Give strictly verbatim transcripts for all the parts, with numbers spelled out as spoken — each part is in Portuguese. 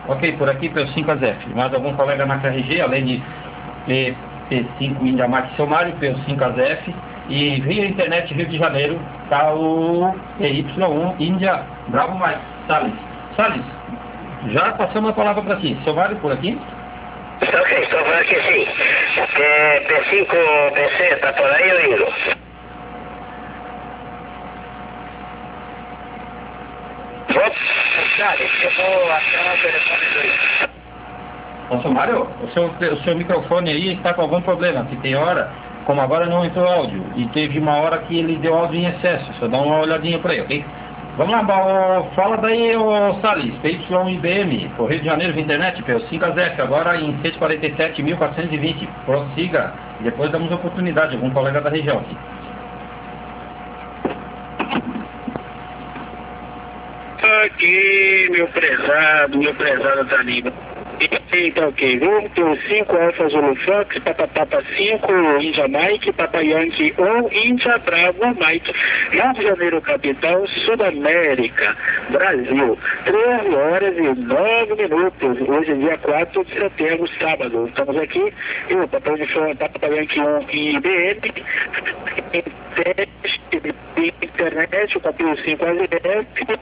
Ok, por aqui P cinco A Z F. Mais algum colega na K R G, além de P, P cinco Índia Mike Somário, P cinco A Z F. E via internet Rio de Janeiro está o P Y um Índia Bravo Mike. Salles. Salles, já passamos a palavra para ti. Somário por aqui? Ok, estou por aqui sim. É, P cinco B C está por aí, eu indo. Vou puxar, eu vou achar o telefone do... Ô, Somário, o seu, o seu microfone aí está com algum problema, que tem hora, como agora não entrou áudio, e teve uma hora que ele deu áudio em excesso, só dá uma olhadinha para aí, ok? Vamos lá, ô, fala daí, ô Salles, P Y I B M, Rio de Janeiro, via internet, P cinco A Z F, agora em cento e quarenta e sete mil quatrocentos e vinte, prossiga, depois damos oportunidade, algum colega da região aqui. Aqui, meu prezado, meu prezado Taniba. Então, ok, vou cinco Alfa Zulu Fox, Papa Papa cinco, Índia Mike, Papa Yankee um, Índia Bravo Mike, Rio de Janeiro capital, Sudamérica, Brasil, treze horas e nove minutos, hoje é dia quatro de setembro, sábado, estamos aqui, eu, Papa Papa Yankee um e I B M, teste de internet, o papel cinco A Z F,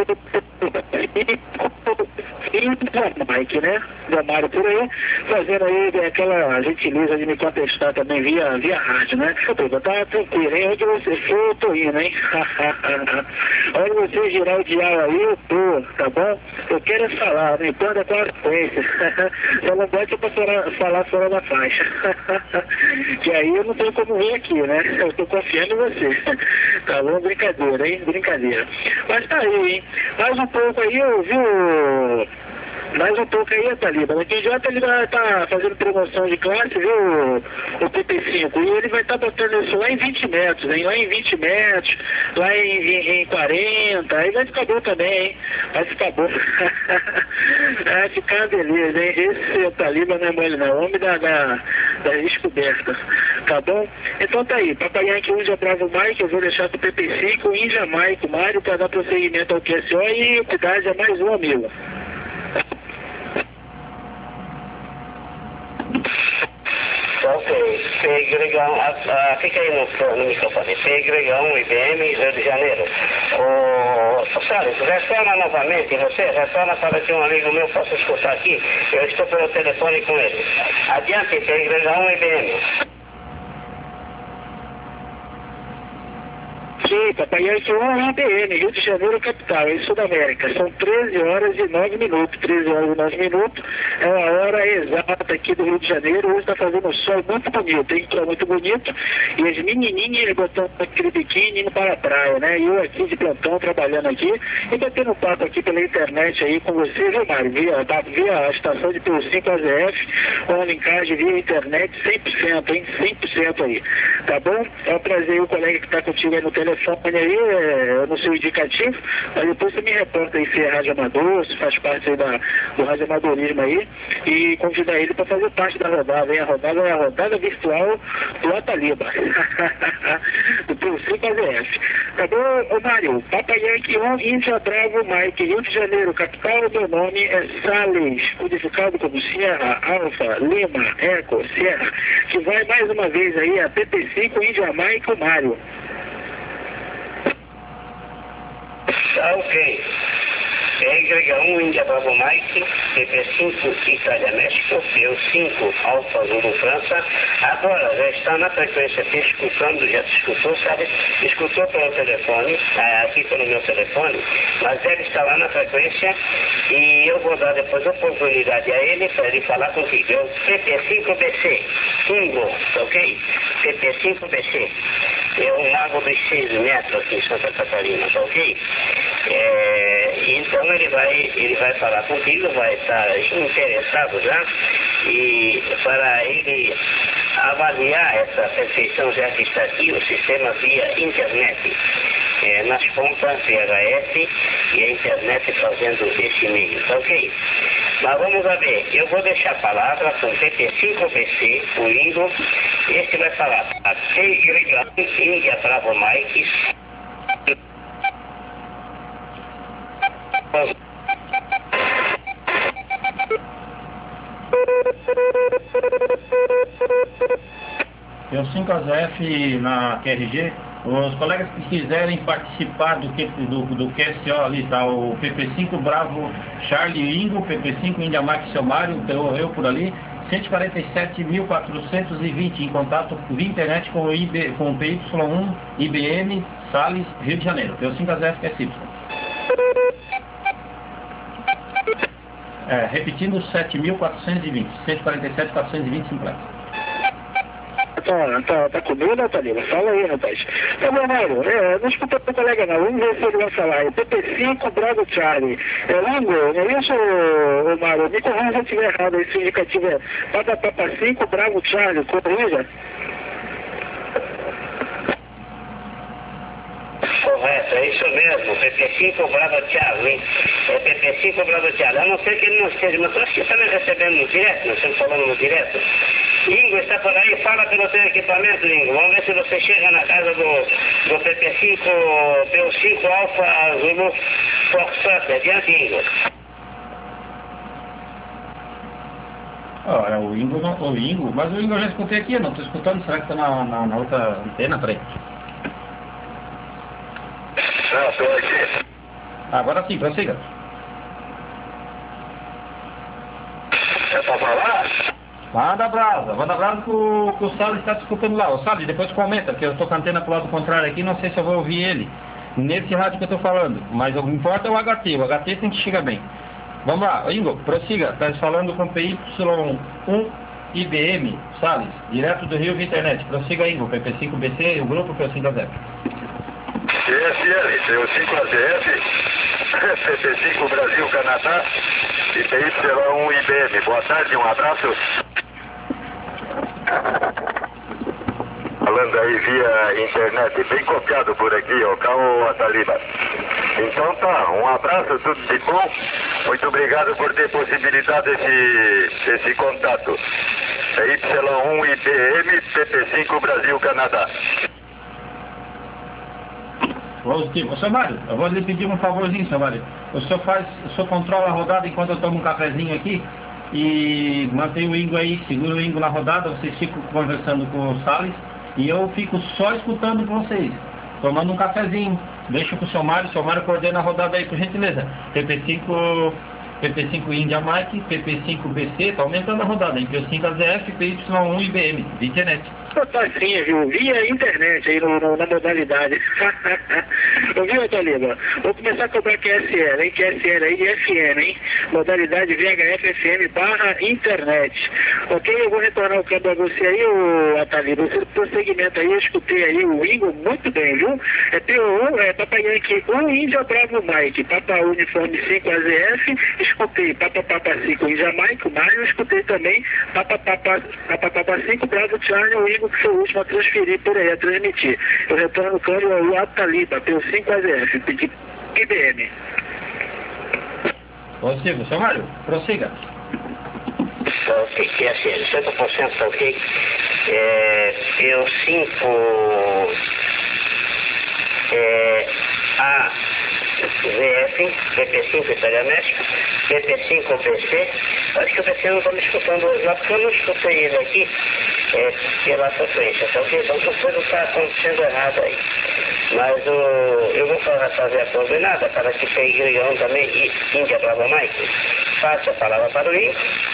Mike, né? Gamário por aí, fazendo aí aquela gentileza de me contestar também via, via rádio, né? Eu tá tranquilo, hein? Onde você for, eu tô indo, hein? Onde você girar o dial aí, eu tô, tá bom? Eu quero é falar, não importa qual a frequência. Só não pode pra falar, falar fora da faixa. Que aí eu não tenho como vir aqui, né? Eu tô confiando em você. Tá bom? Brincadeira, hein? Brincadeira. Mas tá aí, hein? Mais um pouco aí, eu vi o... Mais um pouco aí, Taliba. Daqui já ele vai estar fazendo promoção de classe, viu, o P P cinco. E ele vai estar botando isso lá em vinte metros, hein? Lá em vinte metros, lá em, em, em quarenta. Aí vai ficar bom também, hein? Vai ficar bom. Vai ficar beleza, hein? Esse Taliba não é mole não. Homem da, da, da descoberta. Tá bom? Então tá aí. Papai Yankee Índia Bravo Mike, eu vou deixar pro P P cinco, Índia Mike, Mário, para dar prosseguimento ao Q S O e cuidar de mais um amigo. Ok, Pegregão, ah, fica aí no, no microfone, Pegregão, I B M, Rio de Janeiro. O Salles, retorna novamente, você retorna para que um amigo meu possa escutar aqui, eu estou pelo telefone com ele. Adiante, Pegregão, I B M. Sim, Papai Yankee um I B M, Rio de Janeiro capital, em Sudamérica. São treze horas e nove minutos. treze horas e nove minutos é a hora exata aqui do Rio de Janeiro. Hoje está fazendo um sol muito bonito, hein? Sol muito bonito. E as menininhas botando aquele biquíni indo para a praia, né? E eu aqui de plantão trabalhando aqui e batendo papo aqui pela internet aí com você, viu, Mário? Via, tá, via a estação de P cinco A Z F, com a linkagem via internet cem por cento, hein? cem por cento aí. Tá bom? É um prazer o colega que está contigo aí no telefone aí, é, no seu indicativo, mas depois você me reporta aí se é rádio amador, se faz parte aí da, do rádio amadorismo aí, e convidar ele para fazer parte da rodada, hein? A rodada é a rodada virtual do Ataliba, do P cinco A Z F. Tá bom, ô Mário? Papai Yankee um, Índia Bravo Mike, Rio de Janeiro, capital, meu nome é Salles, codificado como Sierra, Alfa, Lima, Eco, Sierra, que vai mais uma vez aí a P P cinco, Índia Mike, o Mário. Ah, ok. Y um Índia Bravo Mike, P P cinco Itália México, P cinco Alfa Zulu França. Agora já está na frequência te escutando, já te escutou, sabe? Escutou pelo telefone, aqui pelo meu telefone, mas ele está lá na frequência e eu vou dar depois a oportunidade a ele para ele falar contigo. É o P P cinco B C, Ingo, ok? P P cinco B C. É um lago dos seis metros aqui em Santa Catarina, tá ok? É, então ele vai, ele vai falar contigo, vai estar interessado já, e para ele avaliar essa perfeição já que está aqui, o sistema via internet, é, nas pontas V H S e a internet fazendo esse meio, tá ok? Mas vamos lá ver, eu vou deixar a palavra com o P P cinco B C, o Ingo, esse vai falar a Índia Bravo Mike, Eu cinco A Z F na Q R G. Os colegas que quiserem participar do, do, do Q S O ali, tá? O P P cinco Bravo Charlie Ingo, P P cinco India Mike Selmário, eu, eu por ali, cento e quarenta e sete mil quatrocentos e vinte em contato via internet com o, I B, com o P Y um I B M Salles, Rio de Janeiro. Eu cinco A Z F Q S Y. É, repetindo, sete mil quatrocentos e vinte, cento e quarenta e sete mil quatrocentos e vinte simplex. Tá, tá, tá comigo, Natalina? Fala aí, rapaz. Tá bom, Mário, é, não escuta o colega não, vamos ver se ele vai falar. É P P cinco Bravo Charlie. É Lango, não é isso, ô, ô, Mário? Me corrija se eu estiver errado, esse indicativo é Papa Papa cinco Bravo Charlie, corrija? Correto, é isso mesmo, P P cinco Bravo Charlie. É P P cinco Bravo Charlie. A não ser que ele não esteja, mas eu acho que está me recebendo no direto, nós estamos falando no direto. Ingo, está por aí? Fala pelo seu equipamento, Ingo. Vamos ver se você chega na casa do, do P P cinco, P O cinco Alfa Zulu Foxtrot. Adiante, Ingo. Olha, o Ingo, não, o Ingo, mas o Ingo eu já escutei aqui, eu não estou escutando, será que está na, na, na outra antena? Peraí. Não, estou aqui. Agora sim, prossiga. É para falar? Manda brasa, manda brasa que o, que o Salles está te escutando lá. O Salles, depois comenta, porque eu estou com a antena pro lado contrário aqui, não sei se eu vou ouvir ele nesse rádio que eu estou falando. Mas o que importa é o H T, o H T tem que chegar bem. Vamos lá, Ingo, prossiga, está falando com o P Y um I B M, Salles, direto do Rio via internet. Prossiga, Ingo, P P cinco B C e o grupo P cinco A Z F. P S L, P cinco A Z F, P P cinco Brasil, Canadá e P Y um I B M. Boa tarde, um abraço. Falando aí via internet, bem copiado por aqui, ó, Cao Ataliba. Então tá, um abraço, tudo de bom. Muito obrigado por ter possibilidade esse, esse contato. P Y um I B M, P P cinco Brasil, Canadá. Positivo. Ô, seu Mário, eu vou lhe pedir um favorzinho, seu Mário. O senhor faz, o senhor controla a rodada enquanto eu tomo um cafezinho aqui e mantém o Ingo aí, segura o Ingo na rodada, vocês ficam conversando com o Salles e eu fico só escutando vocês, tomando um cafezinho. Deixa com o seu Mário, o seu Mário coordena a rodada aí, por gentileza. P P cinco, P P cinco India Mike, P P cinco B C, tá aumentando a rodada, P cinco A Z F, P Y um I B M, via internet. Facinho, viu? Via internet aí no, no, na modalidade. Ouviu, Taliba? Vou começar a cobrar Q S L, hein? Q S L aí de F M, hein? Modalidade V H F F M barra internet. Ok? Eu vou retornar o câmbio a você aí, ô Taliba. Você prosseguimento aí, eu escutei aí o Ingo muito bem, viu? É P O um, é Papa Yankee um, Índia Bravo Mike, Papa Uniforme cinco A Z F, escutei Papa Papa cinco Índia Mike, o Mário, escutei também Papa Papa, Papa Papa cinco Bravo Charlie, o Ingo que foi o último a transferir por aí, a transmitir. Eu retorno o câmbio ao Ataliba, P O cinco A Z F, pedi I B M. Positivo, seu Mário, prossiga. Ok, Q S L, cem por cento ok. É, P O cinco é, A Z F, P P cinco Itália México, P P cinco B C. Acho que o B C não está me escutando hoje lá, porque eu não escutei ele aqui é, pela frequência, tá ok? Então alguma coisa está acontecendo errada aí. Mas o, eu vou fazer a coordenada para que P Y um também e Índia Bravo Mike passe a palavra para o Ingo.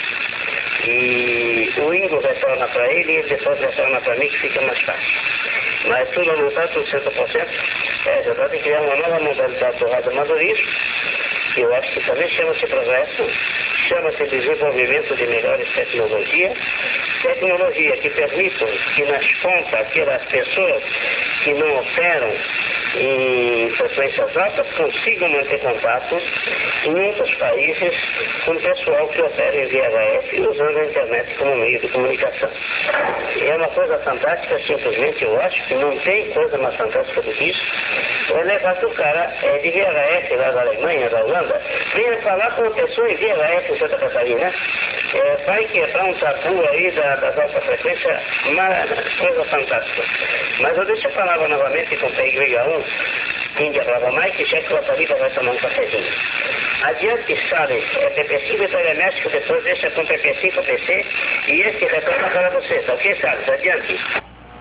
E o Ingo retorna para ele e ele depois retorna para mim, que fica mais fácil. Mas tudo não está, tudo cem por cento. É, já está de criar uma nova modalidade do radioamadorismo, que eu acho que também chama-se progresso, chama-se desenvolvimento de melhores tecnologias, tecnologia que permitam que nas pontas aquelas pessoas que não operam em frequências altas consigam manter contato em outros países com o pessoal que opera em V H F usando a internet como meio de comunicação. E é uma coisa fantástica, simplesmente eu acho que não tem coisa mais fantástica do que isso. É levar que o cara é de V H F lá da Alemanha, da Holanda, venha falar com uma pessoa em V H F em Santa Catarina, é, vai quebrar um tabu aí da, da nossa frequência, uma coisa fantástica. Mas eu deixo a palavra novamente com o P Y um, Índia Brava Mike, já que o Ataliba vai tomar um cafezinho. Adiante, Salles, é P P cinco Itália México, depois deixa com P P cinco P C e esse retorna para você, tá ok, Salles? Adiante.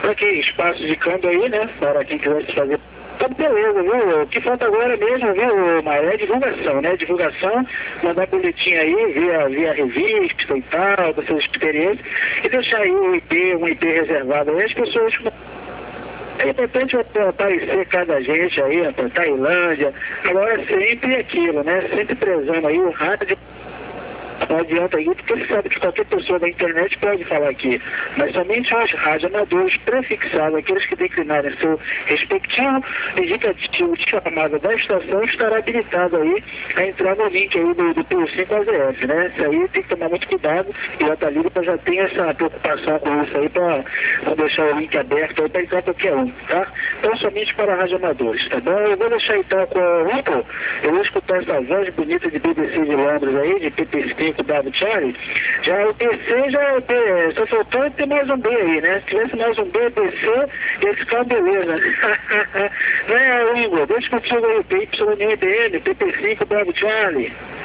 Tá aqui, espaço de câmbio aí, né? Para quem quiser fazer. Tá beleza, viu? O que falta agora mesmo, viu, Maia? É divulgação, né? Divulgação, mandar boletim aí, via, via revista e tal, das suas experiências, e deixar aí um I P, um I P reservado aí, as pessoas. É importante aparecer cada gente aí, rapaz, Tailândia, agora sempre aquilo, né? Sempre prezando aí o rádio. Não adianta aí, porque você sabe que qualquer pessoa da internet pode falar aqui, mas somente os radioamadores prefixados, aqueles que declinarem seu respectivo indicativo de chamada da estação, estará habilitado aí a entrar no link aí do, do P U cinco A Z F, né? Isso aí tem que tomar muito cuidado, e o Ataliba já tem essa preocupação com isso aí, para deixar o link aberto aí para entrar qualquer um, tá? Então somente para radioamadores, tá bom? Eu vou deixar então com o Hugo, eu vou escutar essa voz bonita de B B C de Londres aí, de P P C W Charlie. Já o B C já é, só faltou ter mais um B aí, né? Se tivesse mais um B, B C, ia ficar beleza. Né, Igor? Deixa contigo aí, P Y M D N, P P cinco W Charlie.